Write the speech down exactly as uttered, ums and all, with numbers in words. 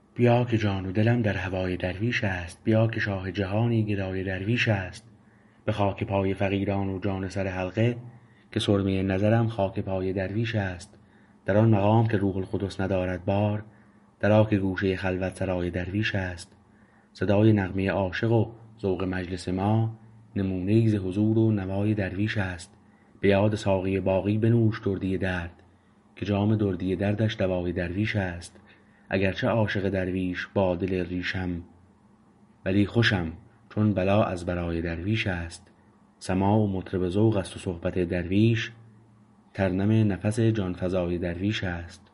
بیا که جان و دلم در هوای درویش است، بیا که شاه جهانی گدای درویش است. به خاک پای فقیران و جان سر حلقه، که سرمه نظرم خاک پای درویش است. در آن مقام که روح القدس ندارد بار، درآ که گوشه خلوت سرای درویش است. صدای نغمه عاشق و ذوق مجلس ما، نمونه ای ز حضور و نوای درویش است. به یاد ساقی باقی بنوش دردی درد، که جام دردی دردش دوای درویش است. اگرچه عاشق درویش با دل ریشم، ولی خوشم چون بلا از برای درویش است. سماع و مطرب ذوق است و صحبت درویش، ترنم نفس جانفزای درویش است.